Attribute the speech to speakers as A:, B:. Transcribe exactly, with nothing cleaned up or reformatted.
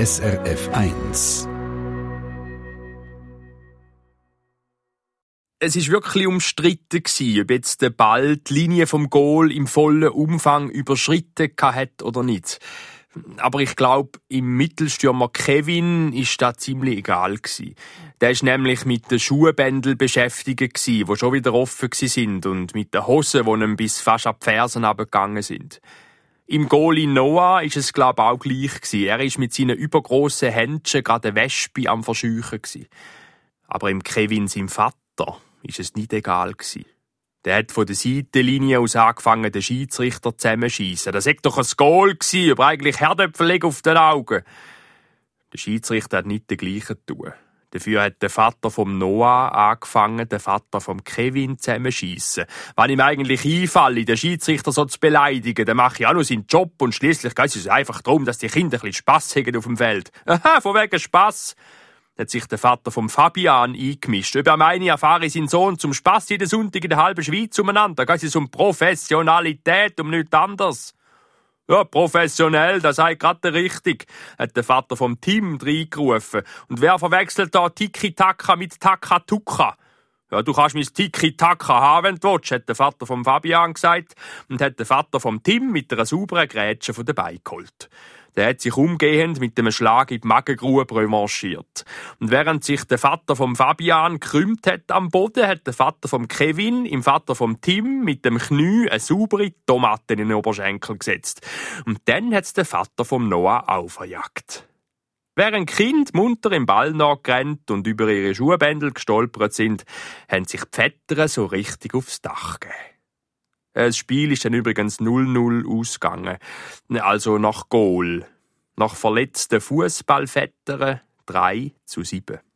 A: S R F eins.
B: Es war wirklich umstritten, ob jetzt der Ball die Linie vom Goal im vollen Umfang überschritten hat oder nicht. Aber ich glaube, im Mittelstürmer Kevin ist das ziemlich egal gewesen. Der ist nämlich mit den Schuhbändeln beschäftigt gewesen, die schon wieder offen sind, und mit den Hosen, die ihm bis fast an die Fersen runtergegangen sind. Im Goalie Noah ist es, glaube ich, auch gleich gewesen. Er ist mit seinen übergrossen Händchen gerade eine Wespe am Verscheuchen gewesen. Aber im Kevin, seinem Vater, ist es nicht egal gewesen. Der hat von der Seitenlinie aus angefangen, den Schiedsrichter zusammenschiessen. Das war doch ein Goal gewesen, aber eigentlich Herdöpfel liegen auf den Augen. Der Schiedsrichter hat nicht den gleichen tun. Dafür hat der Vater vom Noah angefangen, den Vater vom Kevin zusammenschiessen. Wenn ihm eigentlich einfalle, den Schiedsrichter so zu beleidigen, dann mache ich auch noch seinen Job, und schliesslich geht es einfach darum, dass die Kinder ein bisschen Spass haben auf dem Feld. Aha, von wegen Spass hat sich der Vater vom Fabian eingemischt. Über meine erfahre ich seinen Sohn zum Spass jeden Sonntag in der halben Schweiz umeinander. Da geht es um Professionalität, um nichts anderes. Ja, professionell, das sei gerade richtig, hat der Vater vom Tim reingerufen. Und wer verwechselt da Tiki-Taka mit Taka-Tuka? Ja, du kannst mein Tiki-Taka haben, wenn du willst, hat der Vater vom Fabian gesagt, und hat der Vater vom Tim mit einer sauberen Grätsche von dabei geholt. Der hat sich umgehend mit einem Schlag in die Magengrube revanchiert. Und während sich der Vater vom Fabian gekrümmt hat am Boden, hat der Vater vom Kevin im Vater vom Tim mit dem Knie eine saubere Tomate in den Oberschenkel gesetzt. Und dann hat der Vater vom Noah auch verjagt. Während Kind munter im Ball nachgerannt und über ihre Schuhbändel gestolpert sind, haben sich die Väter so richtig aufs Dach gegeben. Das Spiel ist dann übrigens null null ausgegangen. Also nach Goal. Nach verletzten Fußballvätern drei zu sieben.